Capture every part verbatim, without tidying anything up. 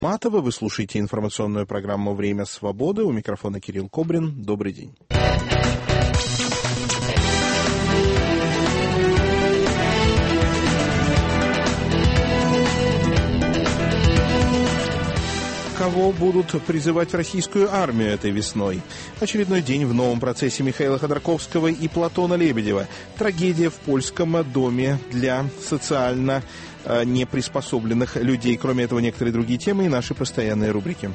Матова. Вы слушаете информационную программу «Время свободы». У микрофона Кирилл Кобрин. Добрый день. Кого будут призывать в российскую армию этой весной? Очередной день в новом процессе Михаила Ходорковского и Платона Лебедева. Трагедия в польском доме для социально неприспособленных людей. Кроме этого, некоторые другие темы и наши постоянные рубрики.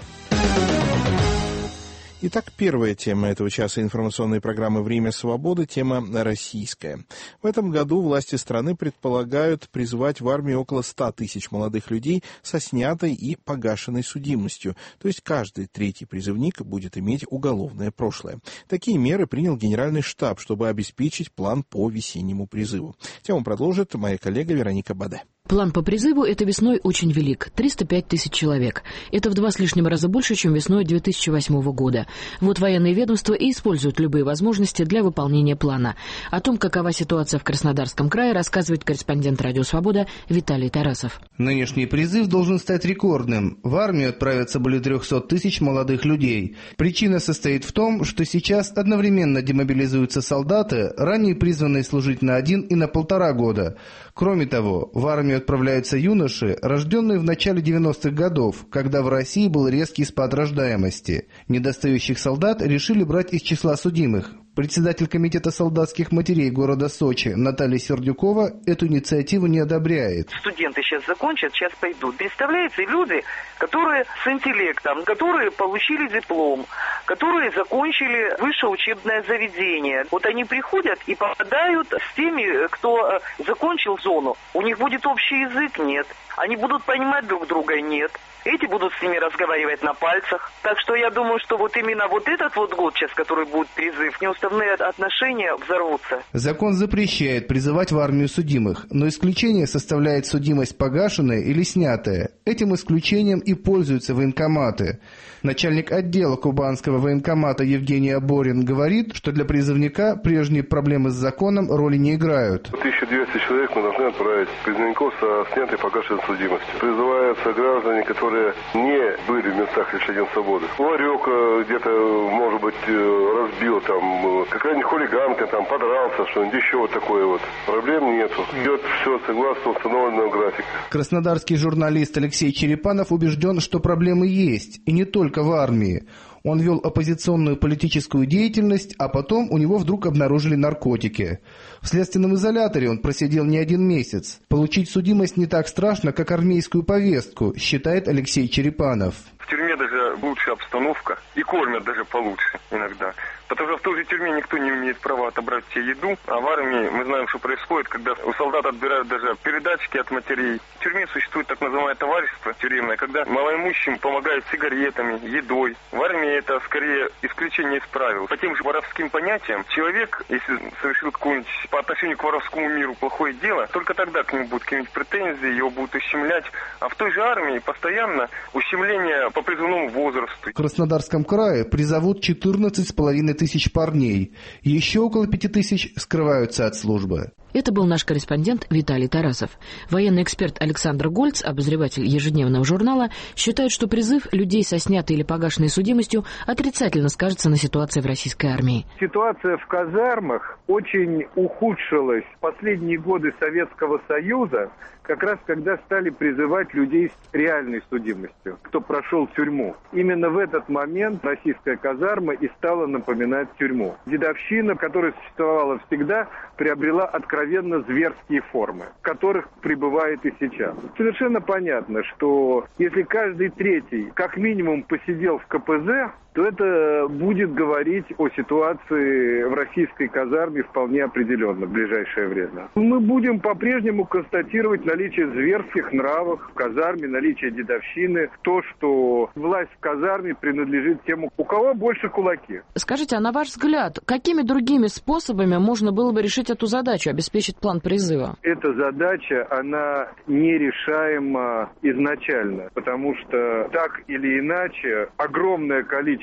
Итак, первая тема этого часа информационной программы «Время свободы» – тема российская. В этом году власти страны предполагают призвать в армию около ста тысяч молодых людей со снятой и погашенной судимостью, то есть каждый третий призывник будет иметь уголовное прошлое. Такие меры принял Генеральный штаб, чтобы обеспечить план по весеннему призыву. Тему продолжит моя коллега Вероника Баде. План по призыву этой весной очень велик – триста пять тысяч человек. Это в два с лишним раза больше, чем весной две тысячи восьмого года. Вот военные ведомства и используют любые возможности для выполнения плана. О том, какова ситуация в Краснодарском крае, рассказывает корреспондент «Радио Свобода» Виталий Тарасов. Нынешний призыв должен стать рекордным. В армию отправятся более трехсот тысяч молодых людей. Причина состоит в том, что сейчас одновременно демобилизуются солдаты, ранее призванные служить на один и на полтора года. Кроме того, в армию отправляются юноши, рожденные в начале девяностых годов, когда в России был резкий спад рождаемости. Недостающих солдат решили брать из числа судимых. Председатель комитета солдатских матерей города Сочи Наталья Сердюкова эту инициативу не одобряет. Студенты сейчас закончат, сейчас пойдут. Представляете, люди, которые с интеллектом, которые получили диплом, которые закончили высшее учебное заведение. Вот они приходят и попадают с теми, кто закончил зону. У них будет общий язык? Нет. Они будут понимать друг друга? Нет. Эти будут с ними разговаривать на пальцах. Так что я думаю, что вот именно вот этот вот год сейчас, который будет призыв, неуставные отношения взорвутся. Закон запрещает призывать в армию судимых, но исключение составляет судимость погашенная или снятая. Этим исключением и пользуются военкоматы. Начальник отдела кубанского военкомата Евгений Аборин говорит, что для призывника прежние проблемы с законом роли не играют. тысяча двести человек мы должны отправить призывников со снятой погашенной судимостью. Призываются граждане, которые не были в местах лишения свободы. Ларек где-то, может быть, разбил, там, какая-нибудь хулиганка там подрался, что-нибудь еще вот такое вот. Проблем нету. Идет все согласно установленного графика. Краснодарский журналист Алексей Черепанов убежден, что проблемы есть, и не только в армии. Он вел оппозиционную политическую деятельность, а потом у него вдруг обнаружили наркотики. В следственном изоляторе он просидел не один месяц. Получить судимость не так страшно, как армейскую повестку, считает Алексей Черепанов. В тюрьме даже лучшая обстановка, и кормят даже получше иногда. Потому что в той же тюрьме никто не имеет права отобрать тебе еду, а в армии мы знаем, что происходит, когда у солдат отбирают даже передатчики от матерей. В тюрьме существует так называемое товарищество тюремное, когда малоимущим помогают сигаретами, едой. В армии это скорее исключение из правил. По тем же воровским понятиям, человек, если совершил какое-нибудь по отношению к воровскому миру плохое дело, только тогда к нему будут какие-нибудь претензии, его будут ущемлять. А в той же армии постоянно ущемление по призывному возрасту. В Краснодарском крае призовут четырнадцать с половиной тысяч парней. Еще около пяти тысяч скрываются от службы. Это был наш корреспондент Виталий Тарасов. Военный эксперт Александр Гольц, обозреватель ежедневного журнала, считает, что призыв людей со снятой или погашенной судимостью отрицательно скажется на ситуации в российской армии. Ситуация в казармах очень ухудшилась в последние годы Советского Союза, как раз когда стали призывать людей с реальной судимостью, кто прошел тюрьму. Именно в этот момент российская казарма и стала напоминать тюрьму. Дедовщина, которая существовала всегда, приобрела откровенно зверские формы, в которых пребывает и сейчас. Совершенно понятно, что если каждый третий как минимум посидел в ка пэ зэ, то это будет говорить о ситуации в российской казарме вполне определенно в ближайшее время. Мы будем по-прежнему констатировать наличие зверских нравов в казарме, наличие дедовщины, то, что власть в казарме принадлежит тем, у кого больше кулаки. Скажите, а на ваш взгляд, какими другими способами можно было бы решить эту задачу, обеспечить план призыва? Эта задача, она нерешаема изначально, потому что так или иначе огромное количество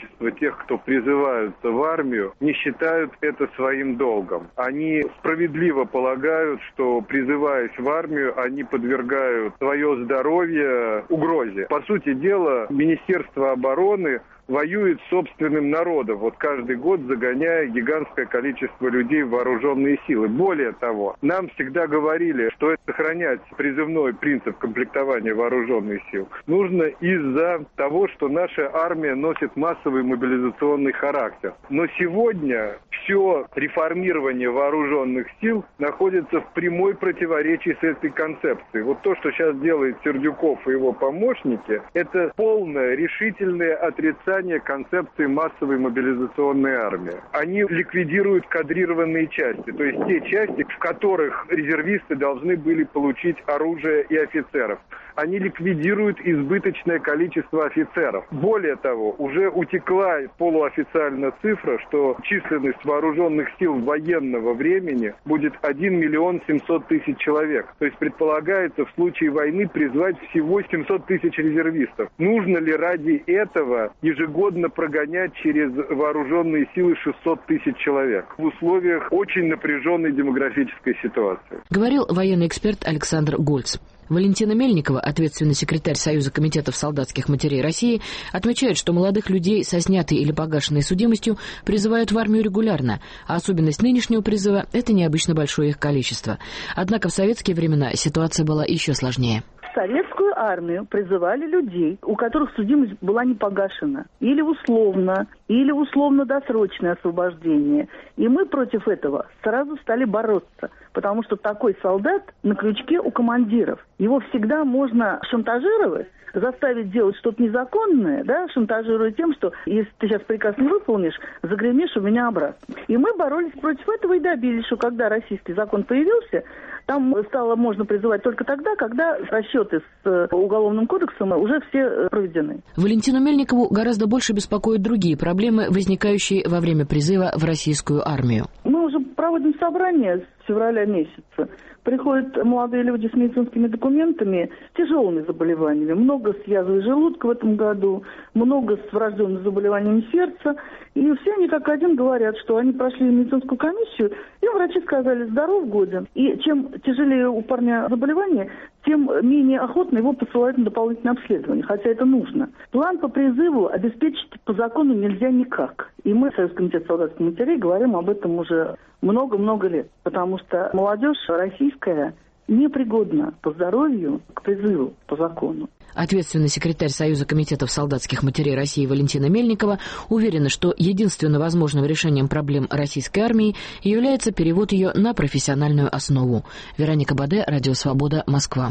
количество тех, кто призываются в армию, не считают это своим долгом. Они справедливо полагают, что, призываясь в армию, они подвергают свое здоровье угрозе. По сути дела, Министерство обороны воюет с собственным народом, вот каждый год загоняя гигантское количество людей в вооруженные силы. Более того, нам всегда говорили, что сохранять призывной принцип комплектования вооруженных сил нужно из-за того, что наша армия носит массовый мобилизационный характер. Но сегодня все реформирование вооруженных сил находится в прямой противоречии с этой концепцией. Вот то, что сейчас делает Сердюков и его помощники, это полное решительное отрицание концепции массовой мобилизационной армии. Они ликвидируют кадрированные части, то есть те части, в которых резервисты должны были получить оружие и офицеров. Они ликвидируют избыточное количество офицеров. Более того, уже утекла полуофициальная цифра, что численность вооруженных сил военного времени будет один миллион семьсот тысяч человек. То есть предполагается в случае войны призвать всего семьсот тысяч резервистов. Нужно ли ради этого ежегодно прогонять через вооруженные силы шестьсот тысяч человек в условиях очень напряженной демографической ситуации? Говорил военный эксперт Александр Гольц. Валентина Мельникова, ответственный секретарь Союза комитетов солдатских матерей России, отмечает, что молодых людей со снятой или погашенной судимостью призывают в армию регулярно, а особенность нынешнего призыва – это необычно большое их количество. Однако в советские времена ситуация была еще сложнее. В советскую армию призывали людей, у которых судимость была не погашена, или условно, или условно-досрочное освобождение. И мы против этого сразу стали бороться, потому что такой солдат на крючке у командиров. Его всегда можно шантажировать, заставить делать что-то незаконное, да, шантажируя тем, что если ты сейчас приказ не выполнишь, загремишь у меня обратно. И мы боролись против этого и добились, что когда российский закон появился, там стало можно призывать только тогда, когда расчеты с Уголовным кодексом уже все проведены. Валентину Мельникову гораздо больше беспокоят другие проблемы, возникающие во время призыва в российскую армию. Мы уже проводим собрания с февраля месяца. Приходят молодые люди с медицинскими документами, с тяжелыми заболеваниями. Много с язвой желудка в этом году, много с врожденными заболеваниями сердца. И все они как один говорят, что они прошли медицинскую комиссию, и врачи сказали, здоров, годен. И чем тяжелее у парня заболевание, тем менее охотно его посылают на дополнительное обследование, хотя это нужно. План по призыву обеспечить по закону нельзя никак. И мы, Союз комитета солдатских матерей, говорим об этом уже много-много лет, потому что молодежь российская непригодна по здоровью к призыву по закону. Ответственный секретарь Союза комитетов солдатских матерей России Валентина Мельникова уверена, что единственно возможным решением проблем российской армии является перевод ее на профессиональную основу. Вероника Баде, Радио Свобода, Москва.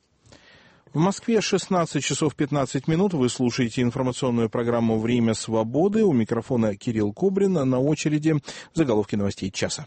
В Москве шестнадцать часов пятнадцать минут. Вы слушаете информационную программу «Время свободы». У микрофона Кирилл Кобрин. На очереди заголовки новостей часа.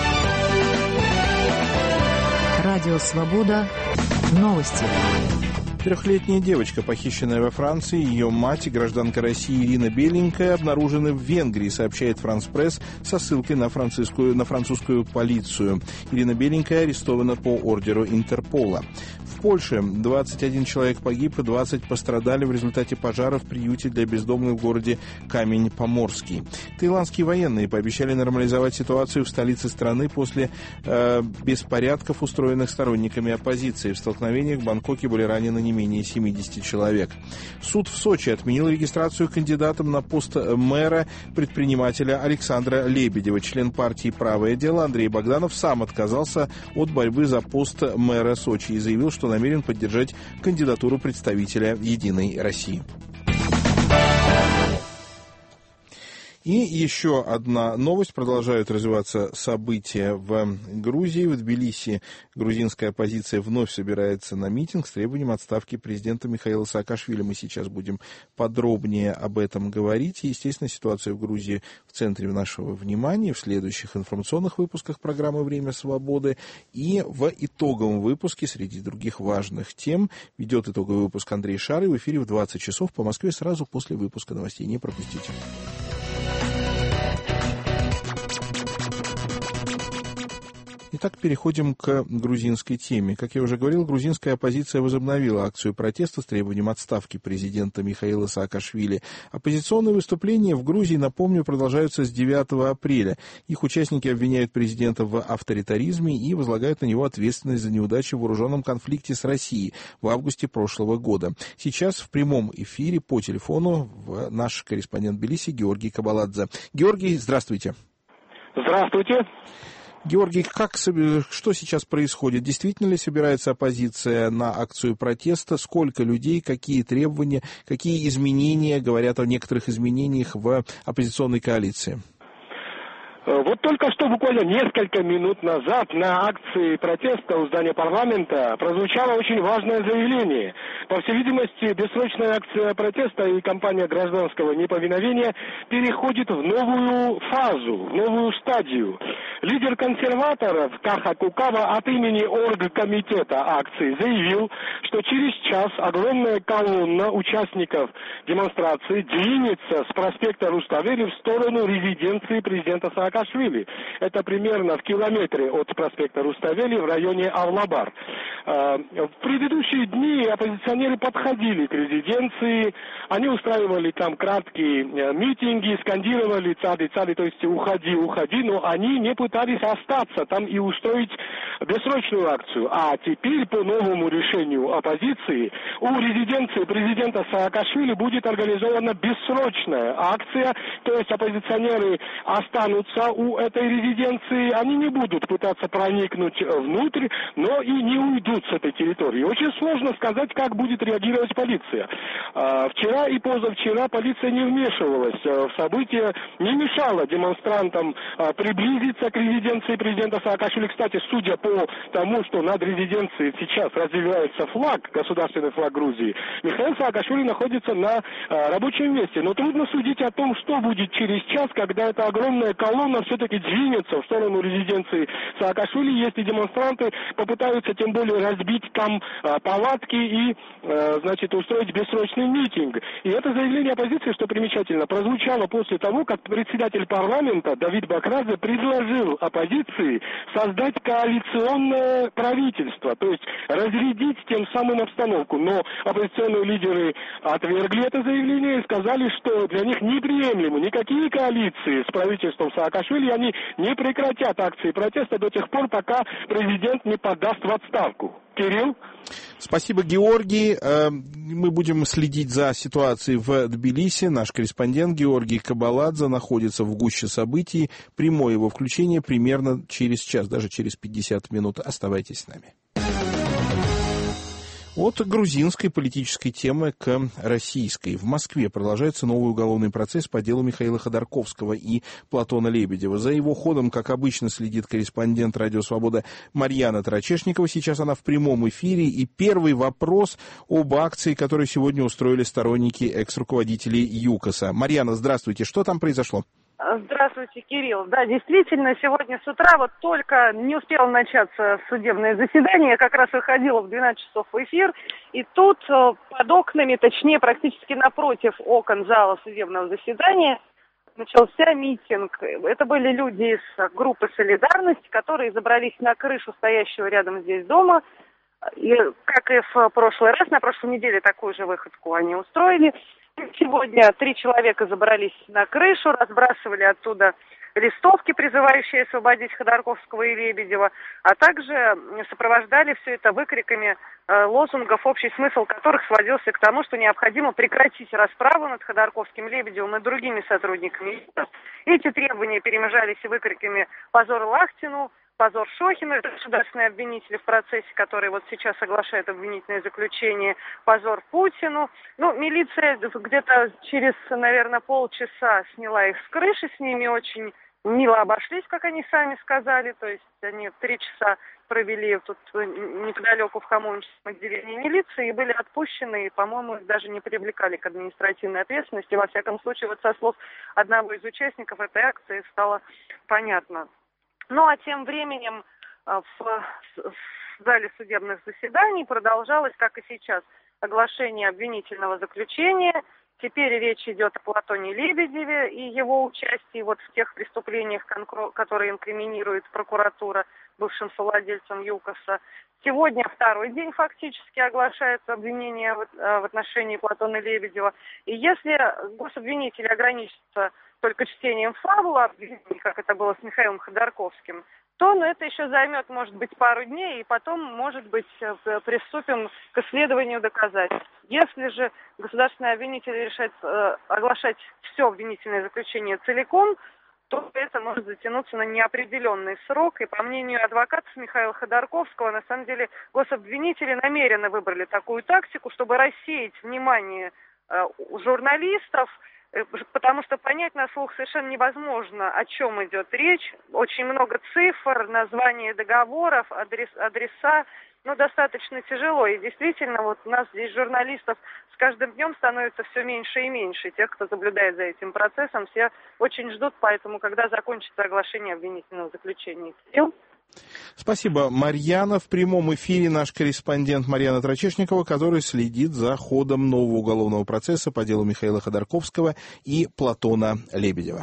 Радио Свобода. Новости. Трехлетняя девочка, похищенная во Франции, ее мать и гражданка России Ирина Беленькая обнаружены в Венгрии, сообщает Франс Пресс со ссылкой на французскую, на французскую полицию. Ирина Беленькая арестована по ордеру Интерпола. В Польше двадцать один человек погиб и двадцать пострадали в результате пожара в приюте для бездомных в городе Камень-Поморский. Таиландские военные пообещали нормализовать ситуацию в столице страны после э, беспорядков, устроенных сторонниками оппозиции. В столкновениях в Бангкоке были ранены не менее семьдесят человек. Суд в Сочи отменил регистрацию кандидатом на пост мэра предпринимателя Александра Лебедева. Член партии «Правое дело» Андрей Богданов сам отказался от борьбы за пост мэра Сочи и заявил, что намерен поддержать кандидатуру представителя «Единой России». И еще одна новость. Продолжают развиваться события в Грузии. В Тбилиси грузинская оппозиция вновь собирается на митинг с требованием отставки президента Михаила Саакашвили. Мы сейчас будем подробнее об этом говорить. И, естественно, ситуация в Грузии в центре нашего внимания в следующих информационных выпусках программы «Время свободы». И в итоговом выпуске, среди других важных тем, ведет итоговый выпуск Андрей Шары в эфире в двадцать часов по Москве сразу после выпуска новостей. Не пропустите. Итак, переходим к грузинской теме. Как я уже говорил, грузинская оппозиция возобновила акцию протеста с требованием отставки президента Михаила Саакашвили. Оппозиционные выступления в Грузии, напомню, продолжаются с девятого апреля. Их участники обвиняют президента в авторитаризме и возлагают на него ответственность за неудачи в вооруженном конфликте с Россией в августе прошлого года. Сейчас в прямом эфире по телефону наш корреспондент в Тбилиси Георгий Кабаладзе. Георгий, здравствуйте. Здравствуйте. Георгий, как, что сейчас происходит? Действительно ли собирается оппозиция на акцию протеста? Сколько людей, какие требования, какие изменения, говорят о некоторых изменениях в оппозиционной коалиции? Вот только что, буквально несколько минут назад, на акции протеста у здания парламента прозвучало очень важное заявление. По всей видимости, бессрочная акция протеста и кампания гражданского неповиновения переходит в новую фазу, в новую стадию. Лидер консерваторов Каха Кукава от имени оргкомитета акции заявил, что через час огромная колонна участников демонстрации двинется с проспекта Руставели в сторону резиденции президента Саакашвили. Это примерно в километре от проспекта Руставели в районе Авлабар. В предыдущие дни оппозиционеры подходили к резиденции, они устраивали там краткие митинги, скандировали «цады, цады», то есть «уходи, уходи», но они не пытались остаться там и устроить бессрочную акцию. А теперь по новому решению оппозиции у резиденции президента Саакашвили будет организована бессрочная акция, то есть оппозиционеры останутся у этой резиденции, они не будут пытаться проникнуть внутрь, но и не уйдут с этой территории. Очень сложно сказать, как будет реагировать полиция. Вчера и позавчера полиция не вмешивалась в события, не мешала демонстрантам приблизиться к резиденции президента Саакашвили. Кстати, судя по тому, что над резиденцией сейчас развивается флаг, государственный флаг Грузии, Михаил Саакашвили находится на рабочем месте. Но трудно судить о том, что будет через час, когда эта огромная колонна все-таки двинется в сторону резиденции Саакашвили, если демонстранты попытаются тем более разбить там а, палатки и, а, значит, устроить бессрочный митинг. И это заявление оппозиции, что примечательно, прозвучало после того, как председатель парламента Давид Бакрадзе предложил оппозиции создать коалиционное правительство, то есть разрядить тем самым обстановку. Но оппозиционные лидеры отвергли это заявление и сказали, что для них неприемлемы никакие коалиции с правительством Саакашвили, они не прекратят акции протеста до тех пор, пока президент не подаст в отставку. Кирилл? Спасибо, Георгий. Мы будем следить за ситуацией в Тбилиси. Наш корреспондент Георгий Кабаладзе находится в гуще событий. Прямое его включение примерно через час, даже через пятьдесят минут. Оставайтесь с нами. От грузинской политической темы к российской. В Москве продолжается новый уголовный процесс по делу Михаила Ходорковского и Платона Лебедева. За его ходом, как обычно, следит корреспондент «Радио Свобода» Марьяна Тарачешникова. Сейчас она в прямом эфире. И первый вопрос об акции, которую сегодня устроили сторонники экс-руководителей ЮКОСа. Марьяна, здравствуйте. Что там произошло? Здравствуйте, Кирилл. Да, действительно, сегодня с утра вот только не успело начаться судебное заседание, я как раз выходила в двенадцать часов в эфир, и тут под окнами, точнее, практически напротив окон зала судебного заседания начался митинг. Это были люди из группы «Солидарность», которые забрались на крышу стоящего рядом здесь дома. И, как и в прошлый раз, на прошлой неделе такую же выходку они устроили. Сегодня три человека забрались на крышу, разбрасывали оттуда листовки, призывающие освободить Ходорковского и Лебедева, а также сопровождали все это выкриками э, лозунгов, общий смысл которых сводился к тому, что необходимо прекратить расправу над Ходорковским, Лебедевым и другими сотрудниками. Эти требования перемежались и выкриками «Позор Лахтину», «Позор Шохину», это государственные обвинители в процессе, которые вот сейчас соглашают обвинительное заключение, «Позор Путину». Ну, милиция где-то через, наверное, полчаса сняла их с крыши, с ними очень мило обошлись, как они сами сказали, то есть они три часа провели тут неподалеку в Хамовническом отделении милиции и были отпущены, и, по-моему, их даже не привлекали к административной ответственности. Во всяком случае, вот со слов одного из участников этой акции стало понятно. Ну, а тем временем в зале судебных заседаний продолжалось, как и сейчас, оглашение обвинительного заключения Теперь речь идет о Платоне Лебедеве и его участии вот в тех преступлениях, которые инкриминирует прокуратура бывшим совладельцам ЮКОСа. Сегодня второй день фактически оглашается обвинение в отношении Платона Лебедева. И если гособвинители ограничатся только чтением фабулы обвинений, как это было с Михаилом Ходорковским, то ну, это еще займет, может быть, пару дней, и потом, может быть, приступим к исследованию доказательств. Если же государственный обвинитель решает э, оглашать все обвинительное заключение целиком, то это может затянуться на неопределенный срок. И по мнению адвокатов Михаила Ходорковского, на самом деле гособвинители намеренно выбрали такую тактику, чтобы рассеять внимание э, журналистов, потому что понять на слух совершенно невозможно, о чем идет речь. Очень много цифр, названия договоров, адрес, адреса. Ну, достаточно тяжело. И действительно, вот у нас здесь журналистов с каждым днем становится все меньше и меньше. Тех, кто наблюдает за этим процессом, все очень ждут, поэтому, когда закончится оглашение обвинительного заключения. Спасибо, Марьяна. В прямом эфире наш корреспондент Марьяна Трачешникова, который следит за ходом нового уголовного процесса по делу Михаила Ходорковского и Платона Лебедева.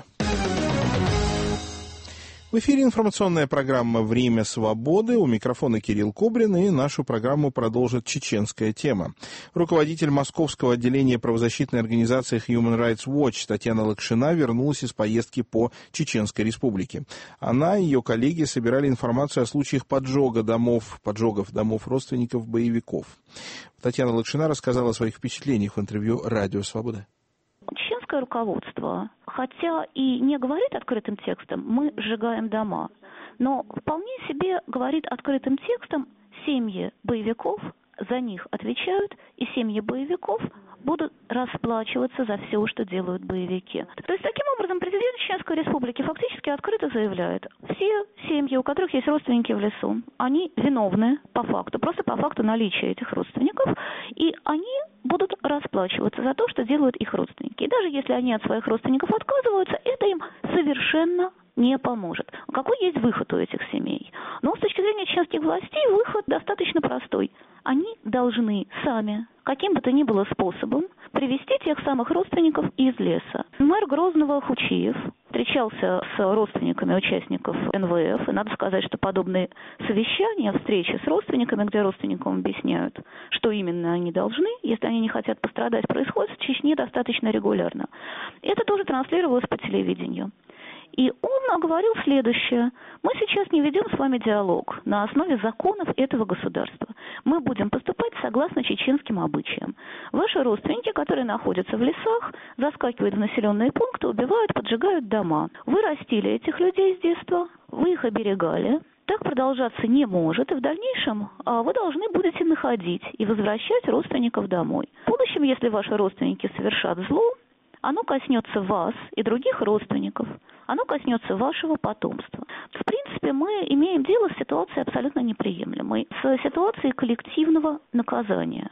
В эфире информационная программа «Время свободы». У микрофона Кирилл Кобрин, и нашу программу продолжит чеченская тема. Руководитель московского отделения правозащитной организации Human Rights Watch Татьяна Лакшина вернулась из поездки по Чеченской Республике. Она и ее коллеги собирали информацию о случаях поджога домов, поджогов домов родственников боевиков. Татьяна Лакшина рассказала о своих впечатлениях в интервью «Радио Свобода». Чеченское руководство, хотя и не говорит открытым текстом «мы сжигаем дома», но вполне себе говорит открытым текстом «семьи боевиков за них отвечают, и семьи боевиков будут расплачиваться за все, что делают боевики». То есть, таким образом, президент Чеченской Республики фактически открыто заявляет: все семьи, у которых есть родственники в лесу, они виновны по факту, просто по факту наличия этих родственников, и они будут расплачиваться за то, что делают их родственники. И даже если они от своих родственников отказываются, это им совершенно не поможет. Какой есть выход у этих семей? Ну, с точки зрения чеченских властей, выход достаточно простой. Они должны сами, каким бы то ни было способом, привести тех самых родственников из леса. Мэр Грозного Хучиев встречался с родственниками участников эн вэ эф, и надо сказать, что подобные совещания, встречи с родственниками, где родственникам объясняют, что именно они должны, если они не хотят пострадать, происходит в Чечне достаточно регулярно. Это тоже транслировалось по телевидению. И он говорил следующее: мы сейчас не ведем с вами диалог на основе законов этого государства. Мы будем поступать согласно чеченским обычаям. Ваши родственники, которые находятся в лесах, заскакивают в населенные пункты, убивают, поджигают дома. Вы растили этих людей с детства, вы их оберегали. Так продолжаться не может, и в дальнейшем вы должны будете находить и возвращать родственников домой. В будущем, если ваши родственники совершат зло, оно коснется вас и других родственников, оно коснется вашего потомства. В принципе, мы имеем дело с ситуацией абсолютно неприемлемой, с ситуацией коллективного наказания.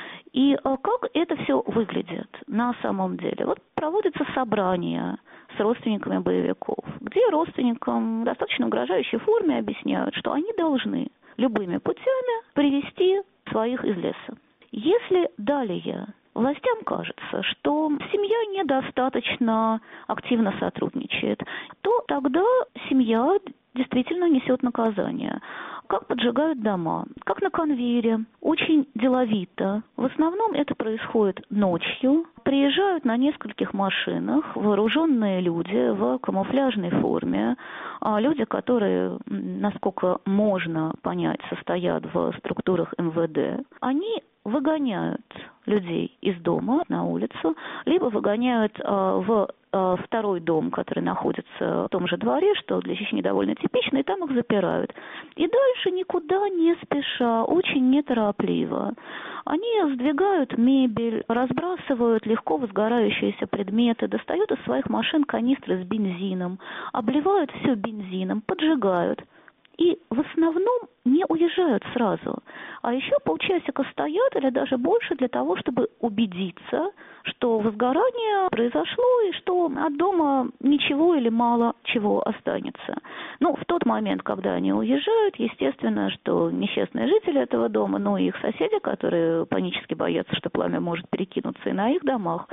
И как это все выглядит на самом деле? Вот проводятся собрания с родственниками боевиков, где родственникам в достаточно угрожающей форме объясняют, что они должны любыми путями привести своих из леса. Если далее властям кажется, что семья недостаточно активно сотрудничает, то тогда семья действительно несет наказание. Как поджигают дома, как на конвейере, очень деловито. В основном это происходит ночью. Приезжают на нескольких машинах вооруженные люди в камуфляжной форме. Люди, которые, насколько можно понять, состоят в структурах эм вэ дэ. Они выгоняют людей из дома на улицу, либо выгоняют э, в э, второй дом, который находится в том же дворе, что для Чечни довольно типично, и там их запирают. И дальше никуда не спеша, очень неторопливо. Они сдвигают мебель, разбрасывают легко возгорающиеся предметы, достают из своих машин канистры с бензином, обливают все бензином, поджигают. И в основном не уезжают сразу, а еще полчасика стоят или даже больше для того, чтобы убедиться, что возгорание произошло и что от дома ничего или мало чего останется. Ну, в тот момент, когда они уезжают, естественно, что несчастные жители этого дома, но и их соседи, которые панически боятся, что пламя может перекинуться и на их домах, все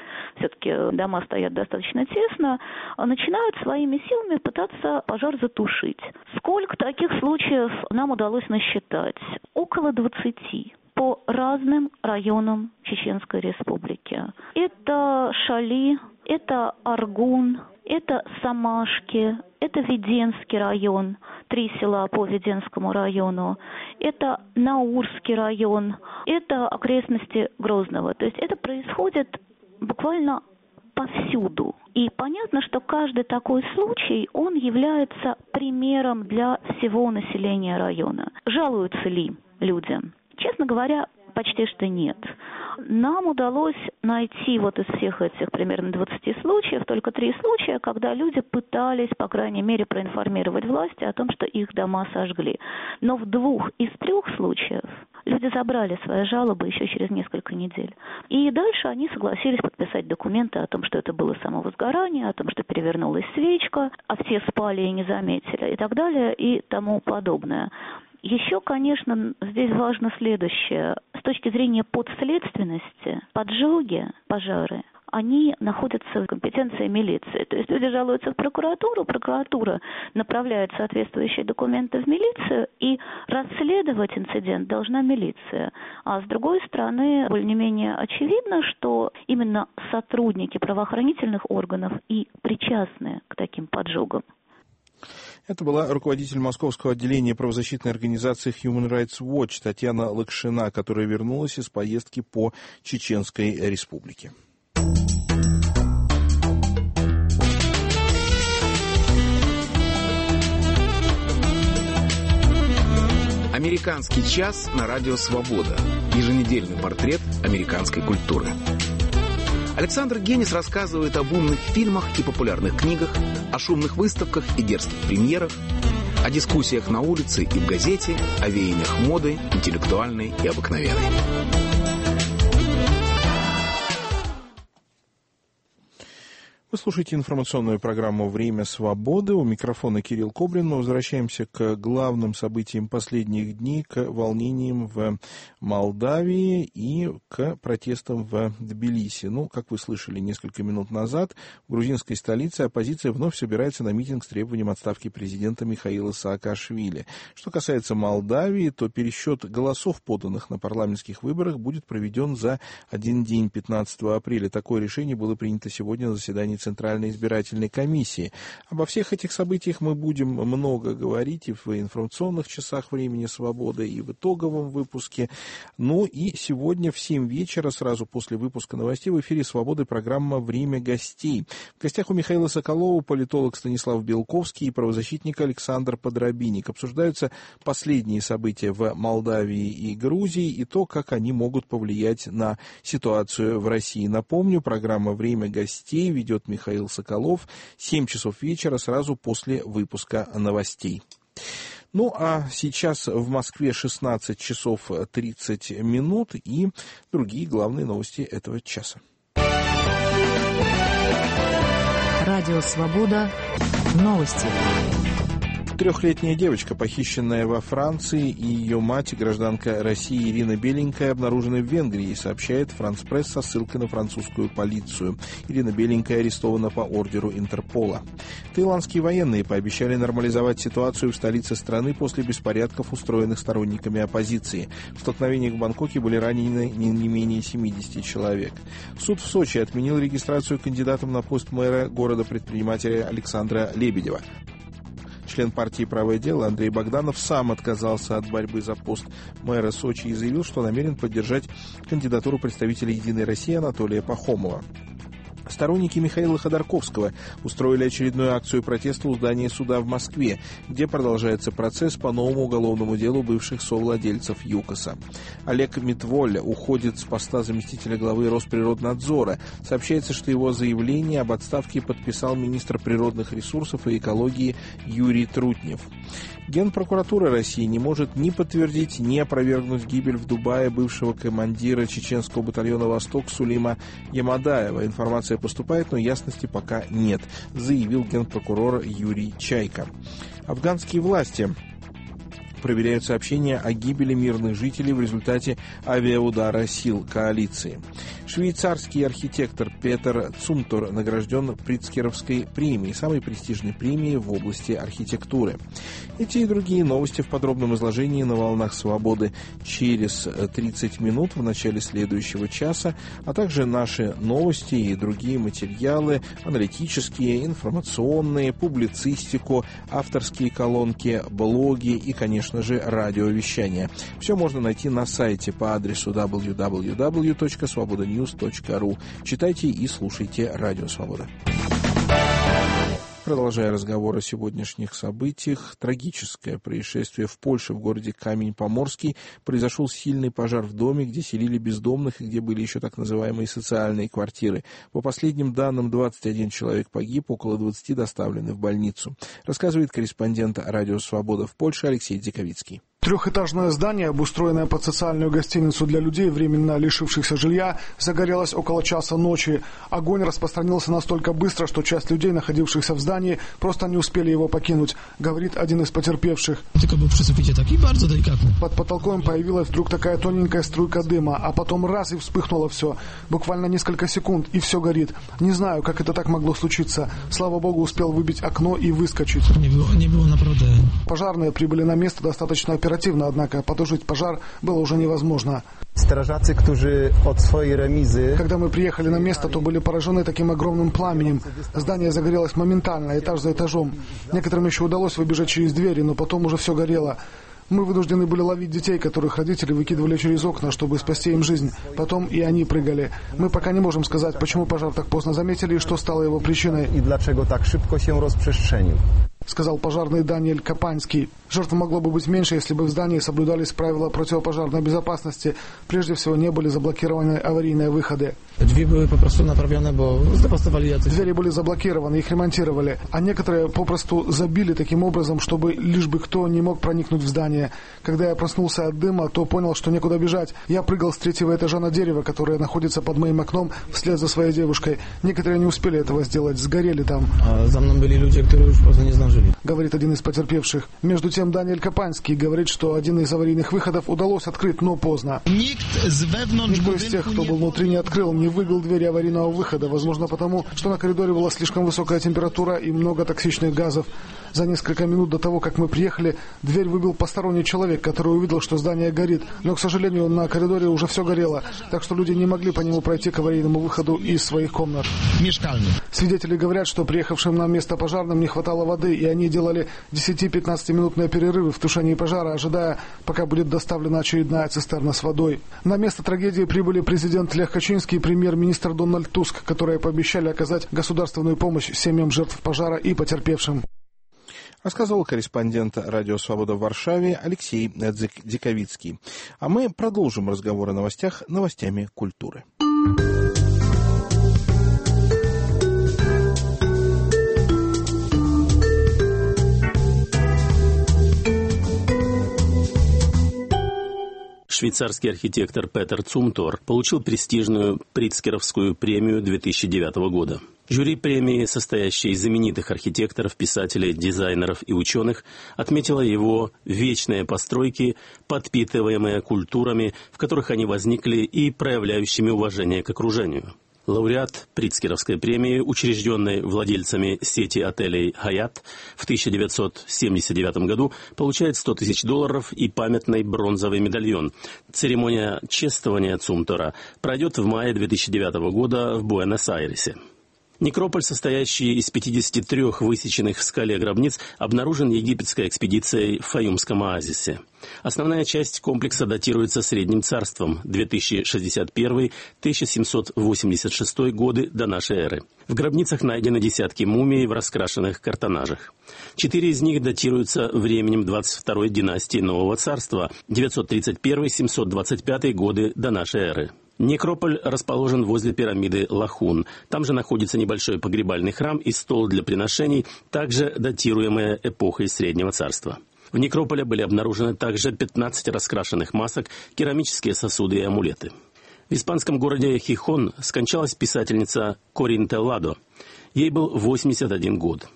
все-таки дома стоят достаточно тесно, начинают своими силами пытаться пожар затушить. Сколько таких случаев нам удалось насчитать? Около двадцати. По разным районам Чеченской Республики. Это Шали, это Аргун, это Самашки, это Веденский район, три села по Веденскому району, это Наурский район, это окрестности Грозного. То есть это происходит буквально повсюду. И понятно, что каждый такой случай, он является примером для всего населения района. Жалуются ли люди? Честно говоря, почти что нет. Нам удалось найти вот из всех этих примерно двадцати случаев только три случая, когда люди пытались, по крайней мере, проинформировать власти о том, что их дома сожгли. Но в двух из трех случаев люди забрали свои жалобы еще через несколько недель. И дальше они согласились подписать документы о том, что это было самовозгорание, о том, что перевернулась свечка, а все спали и не заметили, и так далее, и тому подобное. Еще, конечно, здесь важно следующее. С точки зрения подследственности, поджоги, пожары, они находятся в компетенции милиции. То есть люди жалуются в прокуратуру, прокуратура направляет соответствующие документы в милицию, и расследовать инцидент должна милиция. А с другой стороны, более-менее очевидно, что именно сотрудники правоохранительных органов и причастны к таким поджогам. Это была руководитель московского отделения правозащитной организации Human Rights Watch Татьяна Лакшина, которая вернулась из поездки по Чеченской Республике. Американский час на радио «Свобода». Еженедельный портрет американской культуры. Александр Генис рассказывает об умных фильмах и популярных книгах, о шумных выставках и дерзких премьерах, о дискуссиях на улице и в газете, о веяниях моды, интеллектуальной и обыкновенной. Вы слушаете информационную программу «Время свободы». У микрофона Кирилл Кобрин. Мы возвращаемся к главным событиям последних дней, к волнениям в Молдавии и к протестам в Тбилиси. Ну, как вы слышали несколько минут назад, в грузинской столице оппозиция вновь собирается на митинг с требованием отставки президента Михаила Саакашвили. Что касается Молдавии, то пересчет голосов, поданных на парламентских выборах, будет проведен за один день, пятнадцатого апреля. Такое решение было принято сегодня на заседании Центральной избирательной комиссии. Обо всех этих событиях мы будем много говорить и в информационных часах «Времени свободы», и в итоговом выпуске. Ну и сегодня в семь вечера, сразу после выпуска новостей, в эфире «Свободы» программа «Время гостей». В гостях у Михаила Соколова политолог Станислав Белковский и правозащитник Александр Подробинник. Обсуждаются последние события в Молдавии и Грузии и то, как они могут повлиять на ситуацию в России. Напомню, программа «Время гостей» ведет Михаил Соколов. семь часов вечера, сразу после выпуска новостей. Ну, а сейчас в Москве шестнадцать часов тридцать минут и другие главные новости этого часа. Радио «Свобода». Новости. Трехлетняя девочка, похищенная во Франции, и ее мать, гражданка России Ирина Беленькая, обнаружены в Венгрии, сообщает Франс Пресс со ссылкой на французскую полицию. Ирина Беленькая арестована по ордеру Интерпола. Таиландские военные пообещали нормализовать ситуацию в столице страны после беспорядков, устроенных сторонниками оппозиции. В столкновениях в Бангкоке были ранены не, не менее семидесяти человек. Суд в Сочи отменил регистрацию кандидатом на пост мэра города-предпринимателя Александра Лебедева. Член партии «Правое дело» Андрей Богданов сам отказался от борьбы за пост мэра Сочи и заявил, что намерен поддержать кандидатуру представителя «Единой России» Анатолия Пахомова. Сторонники Михаила Ходорковского устроили очередную акцию протеста у здания суда в Москве, где продолжается процесс по новому уголовному делу бывших совладельцев ЮКОСа. Олег Митволь уходит с поста заместителя главы Росприроднадзора. Сообщается, что его заявление об отставке подписал министр природных ресурсов и экологии Юрий Трутнев. Генпрокуратура России не может ни подтвердить, ни опровергнуть гибель в Дубае бывшего командира чеченского батальона «Восток» Сулейма Ямадаева. Информация поступает, но ясности пока нет, заявил генпрокурор Юрий Чайка. Афганские власти Проверяют сообщения о гибели мирных жителей в результате авиаудара сил коалиции. Швейцарский архитектор Петер Цумтор награжден Прицкеровской премией, самой престижной премией в области архитектуры. Эти и другие новости в подробном изложении на «Волнах Свободы» через тридцать минут в начале следующего часа, а также наши новости и другие материалы, аналитические, информационные, публицистику, авторские колонки, блоги и, конечно же, радиовещание. Все можно найти на сайте по адресу дабл ю дабл ю дабл ю точка свобода ньюс точка ру. Читайте и слушайте Радио Свобода. Продолжая разговор о сегодняшних событиях, трагическое происшествие в Польше, в городе Камень-Поморский. Произошел сильный пожар в доме, где селили бездомных и где были еще так называемые социальные квартиры. По последним данным, двадцать один человек погиб, около двадцати доставлены в больницу. Рассказывает корреспондент Радио Свобода в Польше Алексей Диковицкий. Трехэтажное здание, обустроенное под социальную гостиницу для людей, временно лишившихся жилья, загорелось около часа ночи. Огонь распространился настолько быстро, что часть людей, находившихся в здании, просто не успели его покинуть, говорит один из потерпевших. Под потолком появилась вдруг такая тоненькая струйка дыма, а потом раз и вспыхнуло все. Буквально несколько секунд, и все горит. Не знаю, как это так могло случиться. Слава богу, успел выбить окно и выскочить. Не было, не было направда. Пожарные прибыли на место достаточно оперативно. Однако потушить пожар было уже невозможно. Strażacy, którzy od swojej remizy... Когда мы приехали на место, то были поражены таким огромным пламенем. Здание загорелось моментально, этаж за этажом. Некоторым еще удалось выбежать через двери, но потом уже все горело. Мы вынуждены были ловить детей, которых родители выкидывали через окна, чтобы спасти им жизнь. Потом и они прыгали. Мы пока не можем сказать, почему пожар так поздно заметили и что стало его причиной. И dlaczego tak szybko się rozprzestrzenił. Сказал пожарный Даниэль Капанский. Жертв могло бы быть меньше, если бы в здании соблюдались правила противопожарной безопасности. Прежде всего, не были заблокированы аварийные выходы. Двери были попросту направлены, бо запасывали яйца. Двери были заблокированы, их ремонтировали. А некоторые попросту забили таким образом, чтобы лишь бы кто не мог проникнуть в здание. Когда я проснулся от дыма, то понял, что некуда бежать. Я прыгал с третьего этажа на дерево, которое находится под моим окном, вслед за своей девушкой. Некоторые не успели этого сделать, сгорели там. А за мной были люди, которые уже просто не знали. Говорит один из потерпевших. Между тем Даниэль Капанский говорит, что один из аварийных выходов удалось открыть, но поздно. Никто из тех, кто был внутри, не открыл, не выбил двери аварийного выхода. Возможно, потому, что на коридоре была слишком высокая температура и много токсичных газов. За несколько минут до того, как мы приехали, дверь выбил посторонний человек, который увидел, что здание горит. Но, к сожалению, на коридоре уже все горело, так что люди не могли по нему пройти к аварийному выходу из своих комнат. Свидетели говорят, что приехавшим на место пожарным не хватало воды, и они делали десять-пятнадцатиминутные перерывы в тушении пожара, ожидая, пока будет доставлена очередная цистерна с водой. На место трагедии прибыли президент Лех Качинский и премьер-министр Дональд Туск, которые пообещали оказать государственную помощь семьям жертв пожара и потерпевшим. Рассказывал корреспондент Радио Свобода в Варшаве Алексей Диковицкий. А мы продолжим разговор о новостях новостями культуры. Швейцарский архитектор Петер Цумтор получил престижную Прицкеровскую премию две тысячи девятого года. Жюри премии, состоящее из знаменитых архитекторов, писателей, дизайнеров и ученых, отметило его вечные постройки, подпитываемые культурами, в которых они возникли, и проявляющими уважение к окружению. Лауреат Прицкеровской премии, учрежденной владельцами сети отелей «Хаят», в тысяча девятьсот семьдесят девятом году получает сто тысяч долларов и памятный бронзовый медальон. Церемония чествования Цумтора пройдет в мае две тысячи девятого года в Буэнос-Айресе. Некрополь, состоящий из пятидесяти трёх высеченных в скале гробниц, обнаружен египетской экспедицией в Фаюмском оазисе. Основная часть комплекса датируется Средним царством две тысячи шестьдесят первый — тысяча семьсот восемьдесят шестой годы до нашей эры. В гробницах найдены десятки мумий в раскрашенных картонажах. Четыре из них датируются временем двадцать второй династии Нового царства девятьсот тридцать первый — семьсот двадцать пятый годы до нашей эры. Некрополь расположен возле пирамиды Лахун. Там же находится небольшой погребальный храм и стол для приношений, также датируемые эпохой Среднего царства. В некрополе были обнаружены также пятнадцать раскрашенных масок, керамические сосуды и амулеты. В испанском городе Хихон скончалась писательница Корин Телладо. Ей был восемьдесят один год.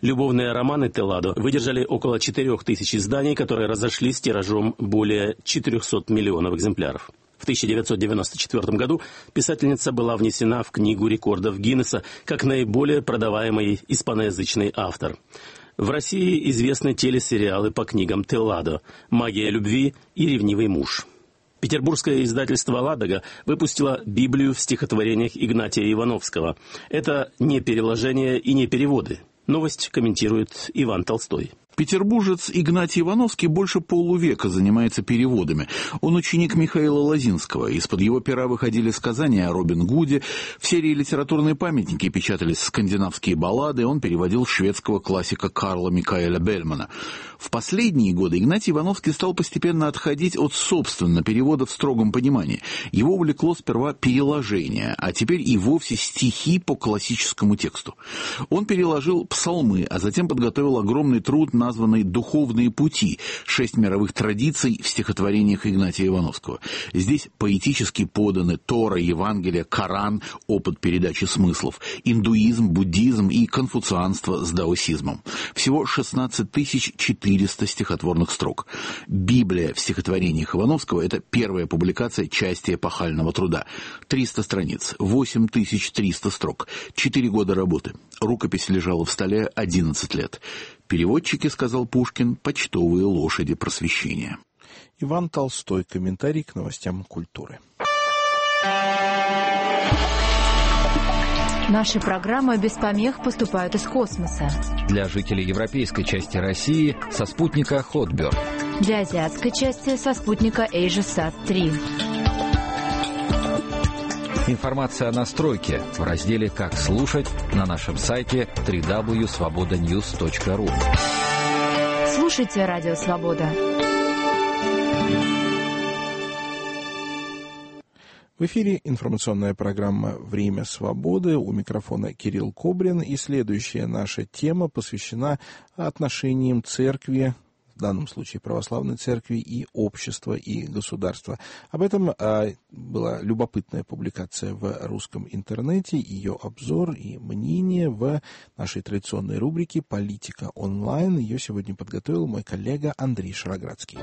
Любовные романы Телладо выдержали около четырех тысяч изданий, которые разошлись тиражом более четырехсот миллионов экземпляров. В тысяча девятьсот девяносто четвёртом году писательница была внесена в Книгу рекордов Гиннесса как наиболее продаваемый испаноязычный автор. В России известны телесериалы по книгам Телладо «Магия любви» и «Ревнивый муж». Петербургское издательство «Ладога» выпустило Библию в стихотворениях Игнатия Ивановского. Это не переложения и не переводы. Новость комментирует Иван Толстой. Петербуржец Игнатий Ивановский больше полувека занимается переводами. Он ученик Михаила Лозинского. Из-под его пера выходили сказания о Робин Гуде. В серии «Литературные памятники» печатались скандинавские баллады. Он переводил шведского классика Карла Микаэля Бельмана. В последние годы Игнатий Ивановский стал постепенно отходить от, собственно, перевода в строгом понимании. Его увлекло сперва переложение, а теперь и вовсе стихи по классическому тексту. Он переложил псалмы, а затем подготовил огромный труд, названный «Духовные пути. Шесть мировых традиций» в стихотворениях Игнатия Ивановского. Здесь поэтически поданы Тора, Евангелие, Коран, опыт передачи смыслов, индуизм, буддизм и конфуцианство с даосизмом. Всего шестнадцать тысяч четыреста стихотворных строк. Библия в стихотворениях Ивановского – это первая публикация части эпохального труда. триста страниц, восемь тысяч триста строк, четыре года работы. Рукопись лежала в столе одиннадцать лет. Переводчики, сказал Пушкин, почтовые лошади просвещения. Иван Толстой. Комментарий к новостям культуры. Наши программы без помех поступают из космоса. Для жителей европейской части России со спутника Хотберг. Для азиатской части со спутника AsiaSat три. Информация о настройке в разделе «Как слушать» на нашем сайте дабл ю дабл ю дабл ю точка свобода ньюс точка ру. Слушайте Радио Свобода. В эфире информационная программа «Время свободы». У микрофона Кирилл Кобрин. И следующая наша тема посвящена отношениям церкви, в данном случае православной церкви, и общества, и государства. Об этом а, была любопытная публикация в русском интернете, ее обзор и мнение в нашей традиционной рубрике «Политика онлайн». Ее сегодня подготовил мой коллега Андрей Шароградский.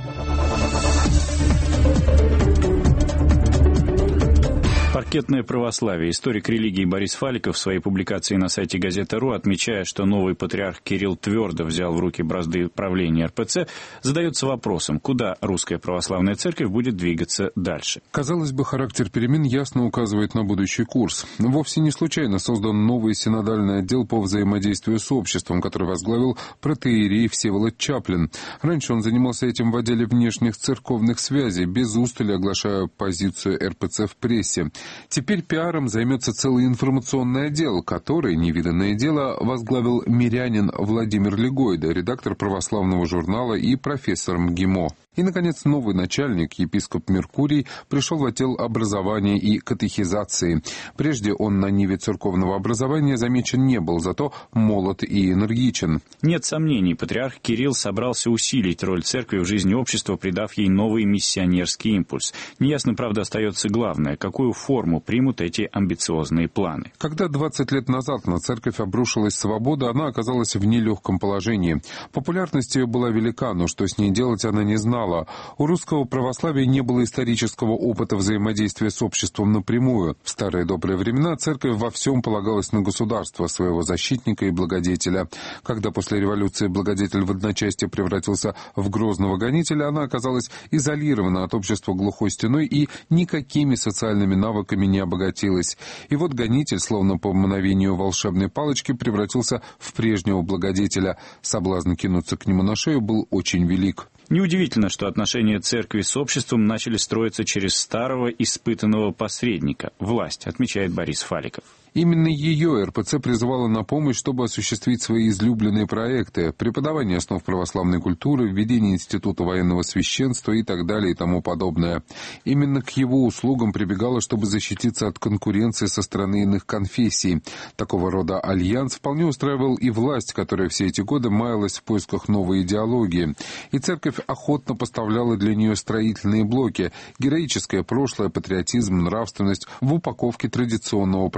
Паркетное православие. Историк религии Борис Фаликов в своей публикации на сайте Газета.ру, отмечая, что новый патриарх Кирилл твердо взял в руки бразды правления эр пэ цэ, задается вопросом, куда русская православная церковь будет двигаться дальше. Казалось бы, характер перемен ясно указывает на будущий курс. Вовсе не случайно создан новый синодальный отдел по взаимодействию с обществом, который возглавил протоиерей Всеволод Чаплин. Раньше он занимался этим в отделе внешних церковных связей, без устали оглашая позицию эр пэ цэ в прессе. Теперь пиаром займется целый информационный отдел, который, невиданное дело, возглавил мирянин Владимир Легойда, редактор православного журнала и профессор МГИМО. И, наконец, новый начальник, епископ Меркурий, пришел в отдел образования и катехизации. Прежде он на ниве церковного образования замечен не был, зато молод и энергичен. Нет сомнений, патриарх Кирилл собрался усилить роль церкви в жизни общества, придав ей новый миссионерский импульс. Неясно, правда, остается главное, какую форму примут эти амбициозные планы. Когда двадцать лет назад на церковь обрушилась свобода, она оказалась в нелегком положении. Популярность ее была велика, но что с ней делать, она не знала. У русского православия не было исторического опыта взаимодействия с обществом напрямую. В старые добрые времена церковь во всем полагалась на государство, своего защитника и благодетеля. Когда после революции благодетель в одночасье превратился в грозного гонителя, она оказалась изолирована от общества глухой стеной и никакими социальными навыками не обогатилась. И вот гонитель, словно по мгновению волшебной палочки, превратился в прежнего благодетеля. Соблазн кинуться к нему на шею был очень велик. Неудивительно, что отношения церкви с обществом начали строиться через старого испытанного посредника – власть, отмечает Борис Фаликов. Именно ее эр пэ цэ призывала на помощь, чтобы осуществить свои излюбленные проекты – преподавание основ православной культуры, введение института военного священства и так далее и тому подобное. Именно к его услугам прибегала, чтобы защититься от конкуренции со стороны иных конфессий. Такого рода альянс вполне устраивал и власть, которая все эти годы маялась в поисках новой идеологии. И церковь охотно поставляла для нее строительные блоки – героическое прошлое, патриотизм, нравственность в упаковке традиционного православия.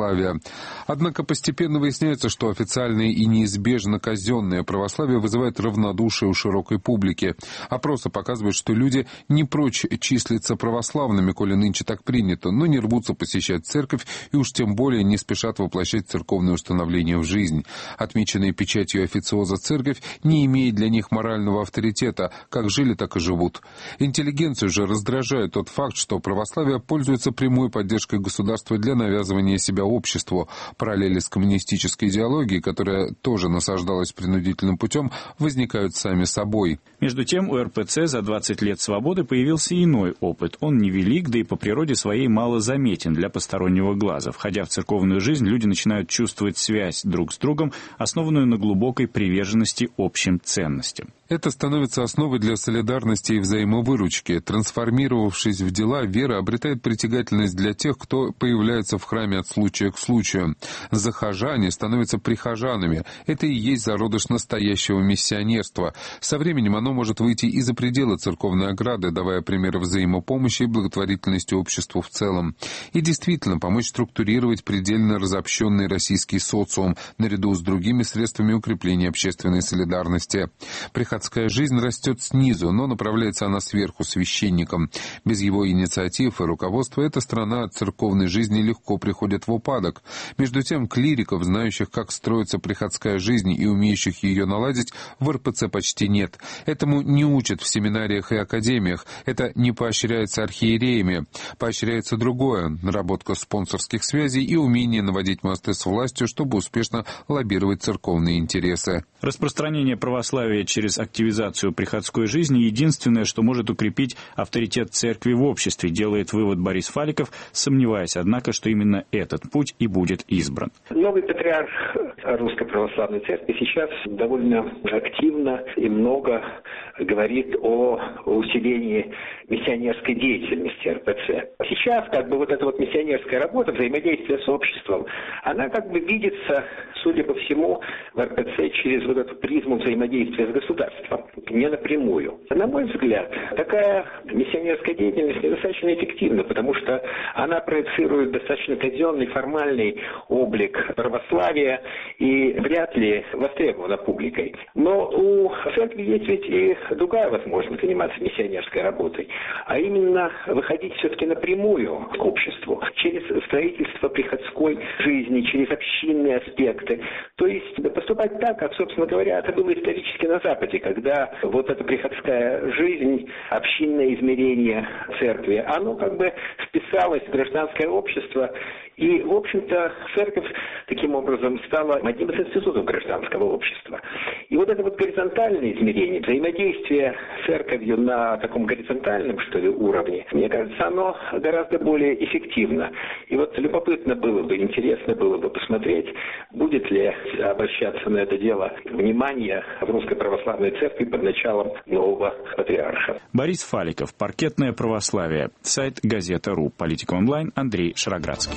православия. Однако постепенно выясняется, что официальное и неизбежно казенное православие вызывает равнодушие у широкой публики. Опросы показывают, что люди не прочь числиться православными, коли нынче так принято, но не рвутся посещать церковь и уж тем более не спешат воплощать церковные установления в жизнь. Отмеченная печатью официоза церковь не имеет для них морального авторитета, как жили, так и живут. Интеллигенцию же раздражает тот факт, что православие пользуется прямой поддержкой государства для навязывания себя обществу. Параллели с коммунистической идеологией, которая тоже насаждалась принудительным путем, возникают сами собой. Между тем, у эр пэ цэ за двадцать лет свободы появился иной опыт. Он невелик, да и по природе своей мало заметен для постороннего глаза. Входя в церковную жизнь, люди начинают чувствовать связь друг с другом, основанную на глубокой приверженности общим ценностям. Это становится основой для солидарности и взаимовыручки. Трансформировавшись в дела, вера обретает притягательность для тех, кто появляется в храме от случая к случаю. Захожане становятся прихожанами. Это и есть зародыш настоящего миссионерства. Со временем оно может выйти и за пределы церковной ограды, давая пример взаимопомощи и благотворительности обществу в целом. И действительно помочь структурировать предельно разобщенный российский социум наряду с другими средствами укрепления общественной солидарности. Приходская жизнь растет снизу, но направляется она сверху священником. Без его инициатив и руководства эта страна от церковной жизни легко приходит в упадок. Между тем, клириков, знающих, как строится приходская жизнь и умеющих ее наладить, в эр пэ цэ почти нет. Этому не учат в семинариях и академиях. Это не поощряется архиереями. Поощряется другое – наработка спонсорских связей и умение наводить мосты с властью, чтобы успешно лоббировать церковные интересы. Распространение православия через активизацию приходской жизни – единственное, что может укрепить авторитет церкви в обществе, делает вывод Борис Фаликов, сомневаясь, однако, что именно этот путь и будет избран. Новый патриарх Русской Православной Церкви сейчас довольно активно и много говорит о усилении миссионерской деятельности эр пэ цэ. Сейчас как бы вот эта вот миссионерская работа, взаимодействие с обществом, она как бы видится, судя по всему, в эр пэ цэ через вот эту призму взаимодействия с государством, не напрямую. На мой взгляд, такая миссионерская деятельность недостаточно эффективна, потому что она проецирует достаточно казенный, формальный облик православия и вряд ли востребована публикой. Но у церкви есть ведь и другая возможность заниматься миссионерской работой, а именно выходить все-таки напрямую к обществу, через строительство приходской жизни, через общинные аспекты. То есть поступать так, как, собственно говоря, это было исторически на Западе, когда вот эта приходская жизнь, общинное измерение церкви, оно как бы вписалось в гражданское общество, и, в общем-то, церковь таким образом стала одним из институтов гражданского общества. И вот это вот горизонтальное измерение, взаимодействие с церковью на таком горизонтальном, что ли, уровне, мне кажется, оно гораздо более эффективно. И вот любопытно было бы, интересно было бы посмотреть, будет ли обращаться на это дело внимание в Русской Православной Церкви под началом нового патриарха. Борис Фаликов, «Паркетное православие», сайт газета.ру, Политика онлайн, Андрей Шароградский.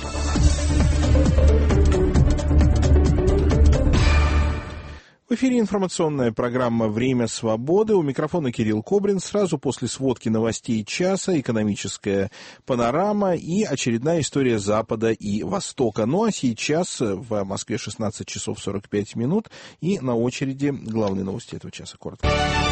В эфире информационная программа «Время свободы». У микрофона Кирилл Кобрин. Сразу после сводки новостей часа экономическая панорама и очередная история Запада и Востока. Ну а сейчас в Москве шестнадцать часов сорок пять минут и на очереди главные новости этого часа. Коротко.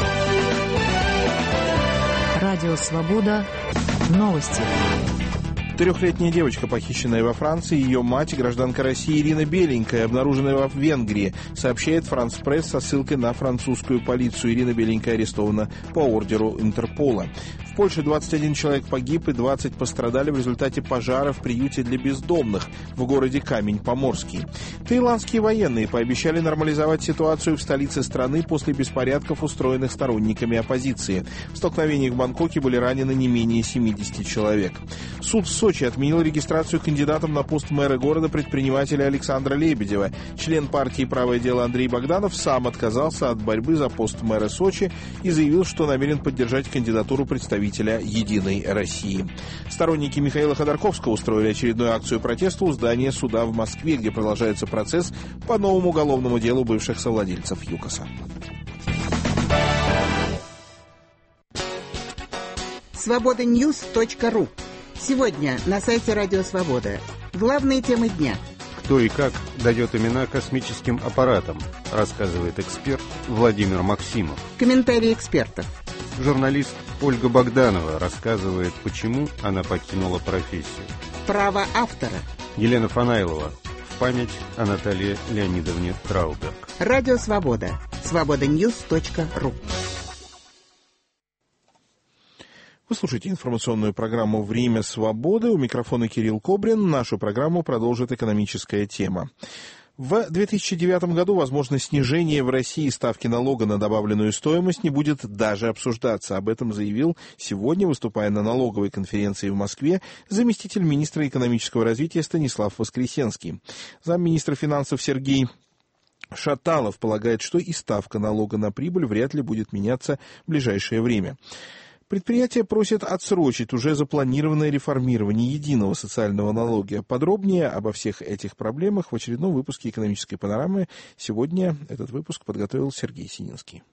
Радио «Свобода». Новости. Трехлетняя девочка, похищенная во Франции, ее мать, гражданка России Ирина Беленькая, обнаруженная в Венгрии, сообщает Франс Пресс со ссылкой на французскую полицию. Ирина Беленькая арестована по ордеру Интерпола. В Польше двадцать один человек погиб и двадцать пострадали в результате пожара в приюте для бездомных в городе Камень-Поморский. Таиландские военные пообещали нормализовать ситуацию в столице страны после беспорядков, устроенных сторонниками оппозиции. В столкновениях в Бангкоке были ранены не менее семидесяти человек. Суд в Сочи отменил регистрацию кандидатом на пост мэра города предпринимателя Александра Лебедева. Член партии «Правое дело» Андрей Богданов сам отказался от борьбы за пост мэра Сочи и заявил, что намерен поддержать кандидатуру представителя «Единой России». Сторонники Михаила Ходорковского устроили очередную акцию протеста у здания суда в Москве, где продолжается процесс по новому уголовному делу бывших совладельцев ЮКОСа. свобода ньюс точка ру. Сегодня на сайте Радио Свобода. Главные темы дня. кто и как дает имена космическим аппаратам, рассказывает эксперт Владимир Максимов. Комментарии экспертов. Журналист Ольга Богданова рассказывает, почему она покинула профессию. Право автора. Елена Фанайлова. В память о Наталье Леонидовне Трауберг. Радио Свобода. свобода ньюс точка ру. Вы слушаете информационную программу «Время свободы». У микрофона Кирилл Кобрин. Нашу программу продолжит экономическая тема. В две тысячи девятом году возможно снижение в России ставки налога на добавленную стоимость не будет даже обсуждаться. Об этом заявил сегодня, выступая на налоговой конференции в Москве, заместитель министра экономического развития Станислав Воскресенский. Замминистра финансов Сергей Шаталов полагает, что и ставка налога на прибыль вряд ли будет меняться в ближайшее время. Предприятия просят отсрочить уже запланированное реформирование единого социального налога. Подробнее обо всех этих проблемах в очередном выпуске «Экономической панорамы». Сегодня этот выпуск подготовил Сергей Сининский.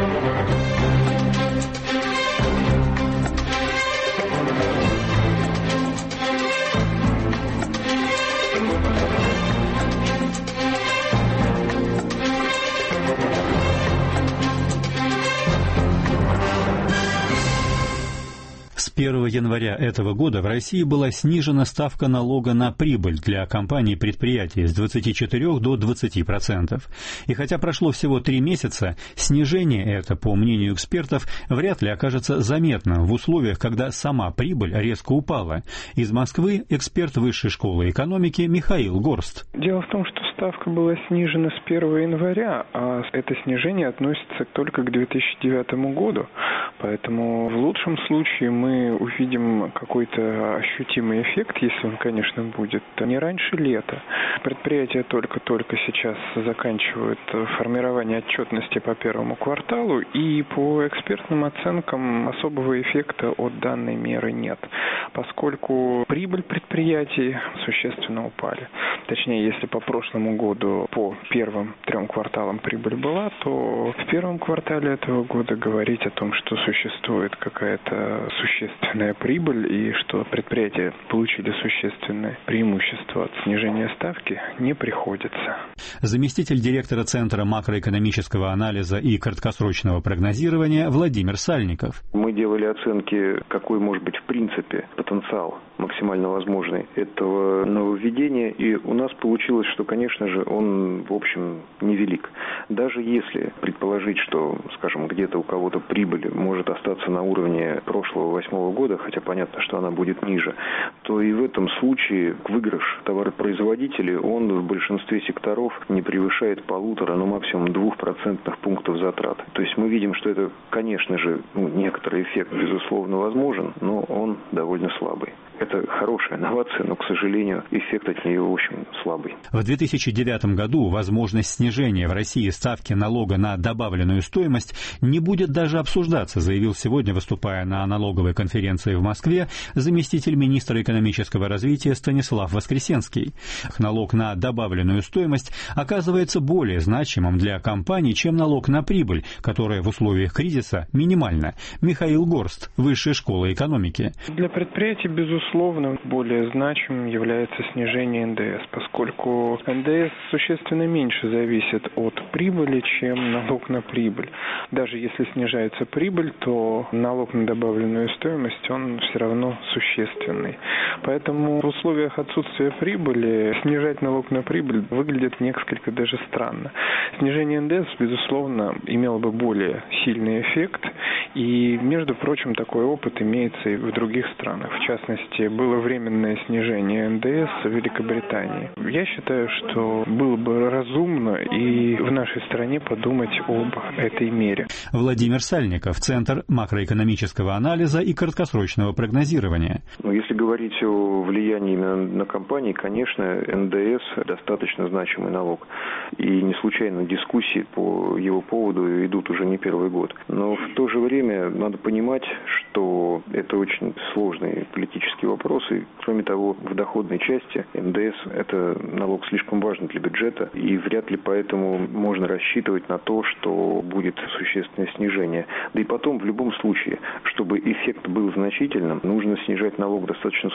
С первого января этого года в России была снижена ставка налога на прибыль для компаний и предприятий с двадцати четырёх до двадцати процентов. И хотя прошло всего три месяца, снижение это, по мнению экспертов, вряд ли окажется заметным в условиях, когда сама прибыль резко упала. Из Москвы эксперт Высшей школы экономики Михаил Горст. Дело в том, что ставка была снижена с первого января, а это снижение относится только к две тысячи девятому году. Поэтому в лучшем случае мы увидим какой-то ощутимый эффект, если он, конечно, будет, не раньше лета. Предприятия только-только сейчас заканчивают формирование отчетности по первому кварталу, и по экспертным оценкам особого эффекта от данной меры нет, поскольку прибыль предприятий существенно упали. Точнее, если по прошлому году по первым трем кварталам прибыль была, то в первом квартале этого года говорить о том, что существует какая-то существенная прибыль и что предприятия получили существенное преимущество от снижения ставки, не приходится. Заместитель директора Центра макроэкономического анализа и краткосрочного прогнозирования Владимир Сальников. Мы делали оценки, какой может быть в принципе потенциал максимально возможный этого нововведения, и у нас получилось, что, конечно же, он, в общем, невелик. Даже если предположить, что, скажем, где-то у кого-то прибыль может остаться на уровне прошлого восьмого года, хотя понятно, что она будет ниже, то и в этом случае выигрыш товаропроизводителей, он в большинстве секторов не превышает полутора, но максимум двух процентных пунктов затрат. То есть мы видим, что это, конечно же, ну, некоторый эффект, безусловно, возможен, но он довольно слабый. Это хорошая инновация, но, к сожалению, эффект от нее очень слабый. В две тысячи девятом году возможность снижения в России ставки налога на добавленную стоимость не будет даже обсуждаться, заявил сегодня, выступая на налоговой конференции в Москве, заместитель министра экономического развития Станислав Воскресенский. Налог на добавленную стоимость оказывается более значимым для компаний, чем налог на прибыль, которая в условиях кризиса минимальна. Михаил Горст, Высшая школа экономики. Для предприятий, безусловно, Безусловно, более значимым является снижение эн дэ эс, поскольку эн дэ эс существенно меньше зависит от прибыли, чем налог на прибыль. Даже если снижается прибыль, то налог на добавленную стоимость, он все равно существенный. Поэтому в условиях отсутствия прибыли снижать налог на прибыль выглядит несколько даже странно. Снижение эн дэ эс, безусловно, имело бы более сильный эффект, и, между прочим, такой опыт имеется и в других странах. В частности, было временное снижение эн дэ эс в Великобритании. Я считаю, что было бы разумно и в нашей стране подумать об этой мере. Владимир Сальников, Центр макроэкономического анализа и краткосрочного прогнозирования. Ну, если говорить о влиянии именно на компании, конечно, эн дэ эс достаточно значимый налог. И не случайно дискуссии по его поводу идут уже не первый год. Но в то же время надо понимать, что это очень сложный политический вопрос. И, кроме того, в доходной части эн дэ эс – это налог слишком важный для бюджета. И вряд ли поэтому можно рассчитывать на то, что будет существенное снижение. Да и потом, в любом случае, чтобы эффект был значительным, нужно снижать налог достаточно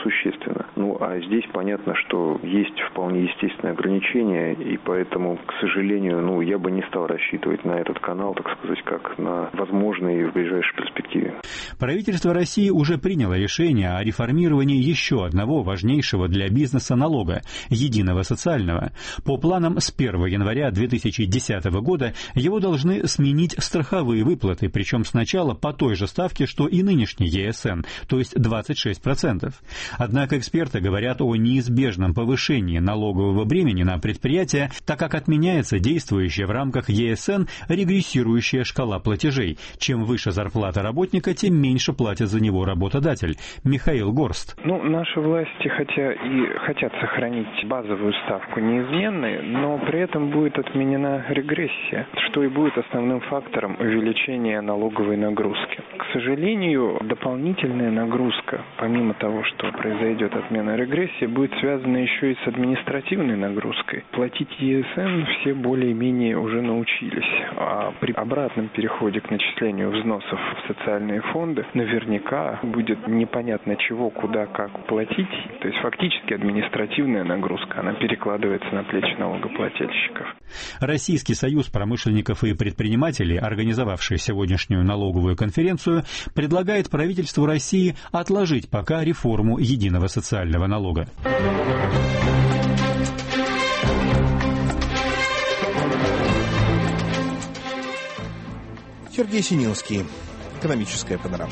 существенно. Ну, а здесь понятно, что есть вполне естественные ограничения, и поэтому, к сожалению, ну, я бы не стал рассчитывать на этот канал, так сказать, как на возможный в ближайшей перспективе. Правительство России уже приняло решение о реформировании еще одного важнейшего для бизнеса налога – единого социального. По планам, с первого января две тысячи десятого года его должны сменить страховые выплаты, причем сначала по той же ставке, что и нынешний е эс эн, то есть двадцать шесть процентов. Однако эксперты говорят о неизбежном повышении налогового бремени на предприятия, так как отменяется действующая в рамках е эс эн регрессирующая шкала платежей. Чем выше зарплата работника, тем меньше платит за него работодатель. Михаил Горст. Ну, наши власти хотя и хотят сохранить базовую ставку неизменной, но при этом будет отменена регрессия, что и будет основным фактором увеличения налоговой нагрузки. К сожалению, дополнительная нагрузка, помимо того, что произойдет отмена регрессии, будет связана еще и с административной нагрузкой. Платить е эс эн все более-менее уже научились, а при обратном переходе к начислению взносов в социальные фонды наверняка будет непонятно чего, куда, как платить. То есть фактически административная нагрузка, она перекладывается на плечи налогоплательщиков. Российский союз промышленников и предпринимателей, организовавший сегодняшнюю налоговую конференцию, предлагает правительству России отложить пока реформу единого социального налога. Сергей Синилский. Экономическая панорама.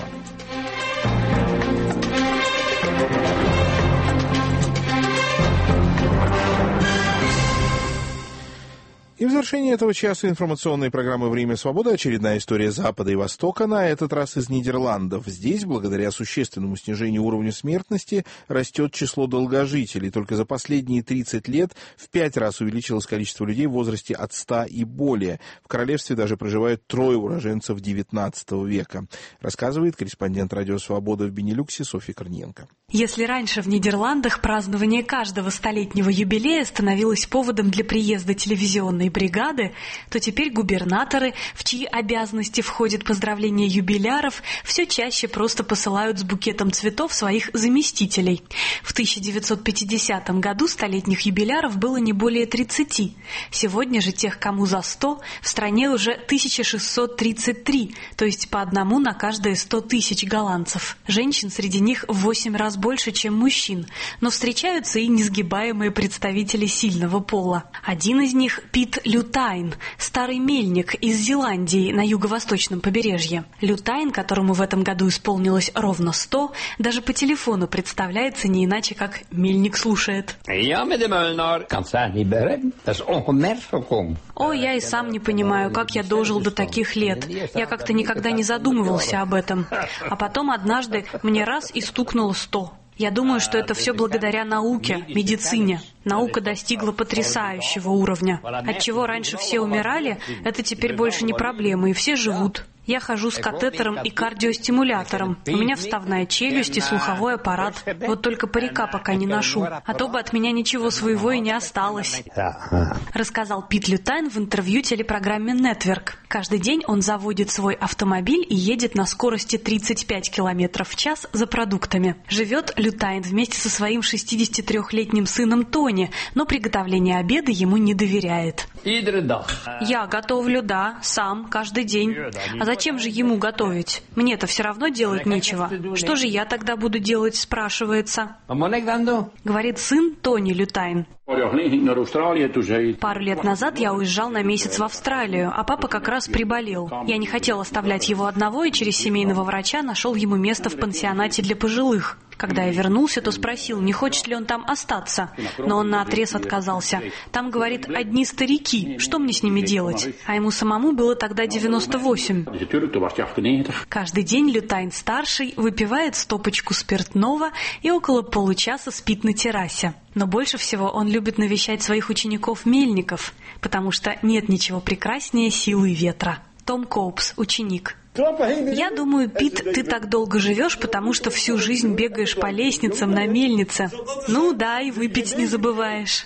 И в завершение этого часа информационной программы «Время свободы» очередная история Запада и Востока, на этот раз из Нидерландов. Здесь, благодаря существенному снижению уровня смертности, растет число долгожителей. Только за последние тридцать лет в пять раз увеличилось количество людей в возрасте от ста и более. В королевстве даже проживают трое уроженцев девятнадцатого века. Рассказывает корреспондент «Радио Свобода» в Бенилюксе Софья Корниенко. Если раньше в Нидерландах празднование каждого столетнего юбилея становилось поводом для приезда телевизионной бригады, то теперь губернаторы, в чьи обязанности входит поздравление юбиляров, все чаще просто посылают с букетом цветов своих заместителей. В тысяча девятьсот пятидесятом году столетних юбиляров было не более тридцати. Сегодня же тех, кому за сто, в стране уже тысяча шестьсот тридцать три, то есть по одному на каждые сто тысяч голландцев. Женщин среди них в восемь раз больше, чем мужчин, но встречаются и несгибаемые представители сильного пола. Один из них – Пит Лютайн, старый мельник из Зеландии на юго-восточном побережье. Лютайн, которому в этом году исполнилось ровно сто, даже по телефону представляется не иначе, как «мельник слушает». О, я и сам не понимаю, как я дожил до таких лет. Я как-то никогда не задумывался об этом. А потом однажды мне раз и стукнуло сто. Я думаю, что это все благодаря науке, медицине. Наука достигла потрясающего уровня. Отчего раньше все умирали, это теперь больше не проблема, и все живут. Я хожу с катетером и кардиостимулятором. У меня вставная челюсть и слуховой аппарат. Вот только парика пока не ношу. А то бы от меня ничего своего и не осталось. Рассказал Пит Лютайн в интервью телепрограмме «Нетверк». Каждый день он заводит свой автомобиль и едет на скорости тридцать пять километров в час за продуктами. Живет Лютайн вместе со своим шестидесятитрёхлетним сыном Тони, но приготовление обеда ему не доверяет. Я готовлю, да, сам, каждый день. А зачем же ему готовить? Мне-то все равно делать нечего. Что же я тогда буду делать, спрашивается. Говорит сын Тони Лютайн. Пару лет назад я уезжал на месяц в Австралию, а папа как раз приболел. Я не хотел оставлять его одного и через семейного врача нашел ему место в пансионате для пожилых. Когда я вернулся, то спросил, не хочет ли он там остаться. Но он наотрез отказался. Там, говорит, одни старики. Что мне с ними делать? А ему самому было тогда девяносто восемь. Каждый день Лютайн-старший выпивает стопочку спиртного и около получаса спит на террасе. Но больше всего он любит навещать своих учеников-мельников, потому что нет ничего прекраснее силы ветра. Том Коупс, ученик. Я думаю, Пит, ты так долго живешь, потому что всю жизнь бегаешь по лестницам на мельнице. Ну да, и выпить не забываешь.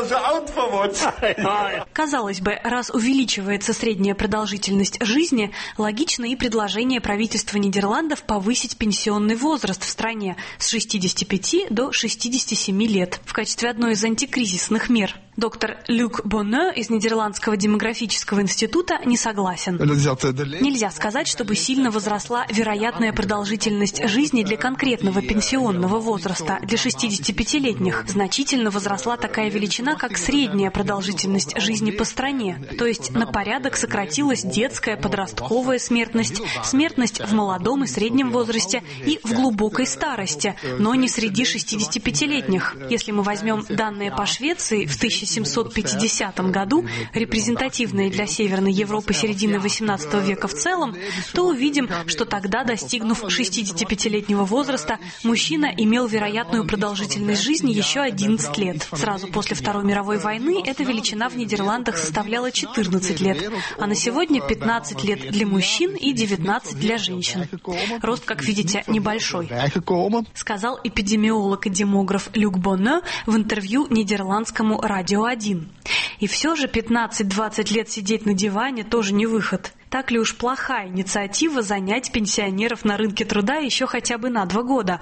Казалось бы, раз увеличивается средняя продолжительность жизни, логично и предложение правительства Нидерландов повысить пенсионный возраст в стране с шестидесяти пяти до шестидесяти семи лет в качестве одной из антикризисных мер. Доктор Люк Бонне из Нидерландского демографического института не согласен. Нельзя сказать, чтобы сильно возросла вероятная продолжительность жизни для конкретного пенсионного возраста, для шестидесятипятилетних. Значительно возросла такая величина, как средняя продолжительность жизни по стране. То есть на порядок сократилась детская, подростковая смертность, смертность в молодом и среднем возрасте и в глубокой старости, но не среди шестидесятипятилетних. Если мы возьмем данные по Швеции в тысяча семьсот пятидесятом году, репрезентативные для Северной Европы середины восемнадцатого века в целом, то увидим, что тогда, достигнув шестидесятипятилетнего возраста, мужчина имел вероятную продолжительность жизни еще одиннадцать лет. Сразу после Второй мировой войны эта величина в Нидерландах составляла четырнадцать лет, а на сегодня пятнадцать лет для мужчин и девятнадцать для женщин. Рост, как видите, небольшой, сказал эпидемиолог и демограф Люк Бонне в интервью нидерландскому радио один. И все же пятнадцать-двадцать лет сидеть на диване тоже не выход. Так ли уж плохая инициатива занять пенсионеров на рынке труда еще хотя бы на два года?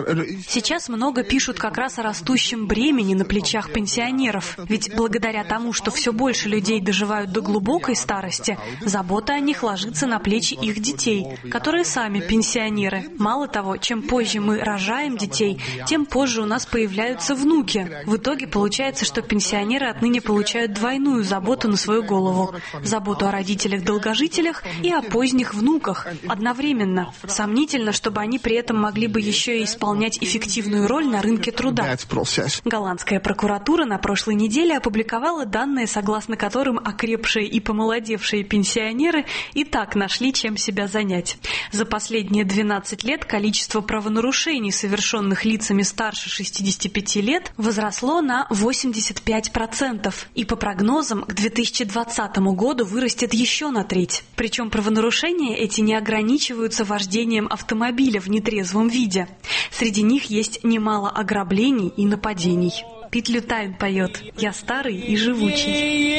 Сейчас много пишут как раз о растущем бремени на плечах пенсионеров. Ведь благодаря тому, что все больше людей доживают до глубокой старости, забота о них ложится на плечи их детей, которые сами пенсионеры. Мало того, чем позже мы рожаем детей, тем позже у нас появляются внуки. В итоге получается, что пенсионеры отныне получают двойную заботу на свою голову. Заботу о родителях-долгожителях и о поздних внуках одновременно. Сомнительно, чтобы они при этом могли бы еще и исполнять эффективную роль на рынке труда. Голландская прокуратура на прошлой неделе опубликовала данные, согласно которым окрепшие и помолодевшие пенсионеры и так нашли, чем себя занять. За последние двенадцать лет количество правонарушений, совершенных лицами старше шестидесяти пяти лет, возросло на восемьдесят пять процентов. И по прогнозам к две тысячи двадцатому году вырастет еще на треть. Причем правонарушения эти не ограничиваются вождением автомобиля в нетрезвом виде. Среди них есть немало ограблений и нападений. Пит Лютайн поет «Я старый и живучий».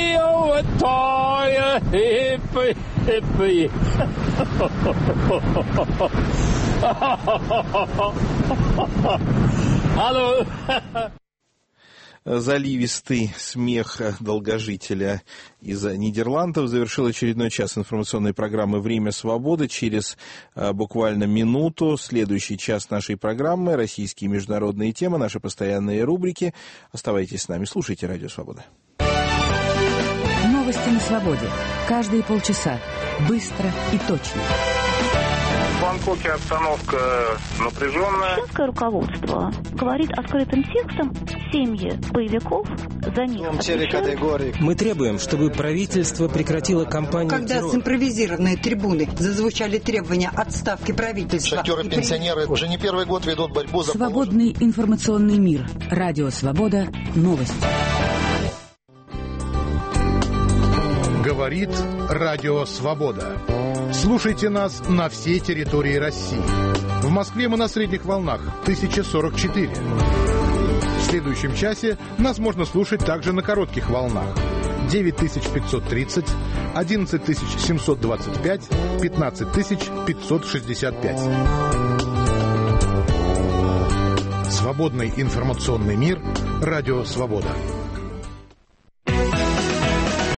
Заливистый смех долгожителя из Нидерландов завершил очередной час информационной программы «Время свободы». Через а, буквально минуту следующий час нашей программы «Российские и международные темы», наши постоянные рубрики. Оставайтесь с нами, слушайте «Радио Свобода». Новости на свободе. Каждые полчаса. Быстро и точно. В Бангкоке обстановка напряженная. Финское руководство говорит открытым текстом: семьи боевиков, за них отвечают. Мы требуем, чтобы правительство прекратило кампанию Когда террора. с импровизированной трибуны зазвучали требования отставки правительства. Шахтеры-пенсионеры уже не первый год ведут борьбу за... Свободный информационный мир. Радио Свобода. Новости. Говорит Радио Свобода. Слушайте нас на всей территории России. В Москве мы на средних волнах тысяча сорок четыре. В следующем часе нас можно слушать также на коротких волнах девять тысяч пятьсот тридцать, одиннадцать тысяч семьсот двадцать пять, пятнадцать тысяч пятьсот шестьдесят пять. Свободный информационный мир. Радио Свобода.